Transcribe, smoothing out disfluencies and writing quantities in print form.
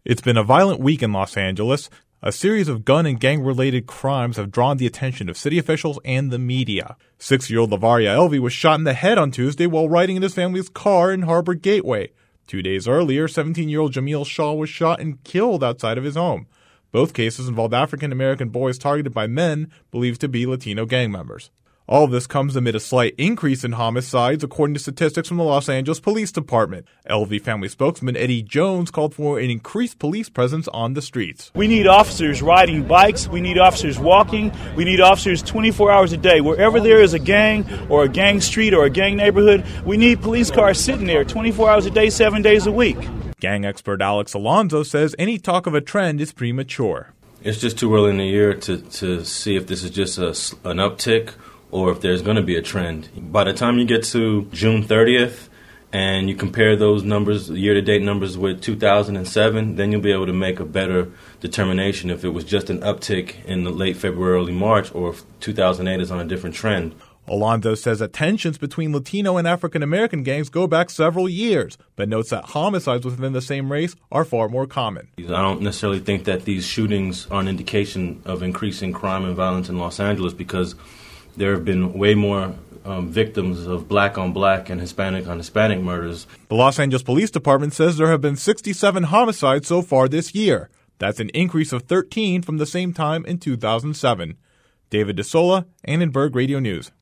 It's been a violent week in Los Angeles. A series of gun and gang-related crimes have drawn the attention of city officials and the media. 6-year-old Lavaria Elvey was shot in the head on Tuesday while riding in his family's car in Harbor Gateway. 2 days earlier, 17-year-old Jamil Shaw was shot and killed outside of his home. Both cases involved African-American boys targeted by men believed to be Latino gang members. All of this comes amid a slight increase in homicides, according to statistics from the Los Angeles Police Department. Elvey family spokesman Eddie Jones called for an increased police presence on the streets. We need officers riding bikes. We need officers walking. We need officers 24 hours a day. Wherever there is a gang or a gang street or a gang neighborhood, we need police cars sitting there 24 hours a day, 7 days a week. Gang expert Alex Alonso says any talk of a trend is premature. It's just too early in the year to see if this is just an uptick or if there's going to be a trend. By the time you get to June 30th and you compare those numbers, year-to-date numbers with 2007, then you'll be able to make a better determination if it was just an uptick in the late February, early March, or if 2008 is on a different trend. Alonso says that tensions between Latino and African-American gangs go back several years, but notes that homicides within the same race are far more common. I don't necessarily think that these shootings are an indication of increasing crime and violence in Los Angeles because there have been way more victims of black-on-black and Hispanic-on-Hispanic murders. The Los Angeles Police Department says there have been 67 homicides so far this year. That's an increase of 13 from the same time in 2007. David DeSola, Annenberg Radio News.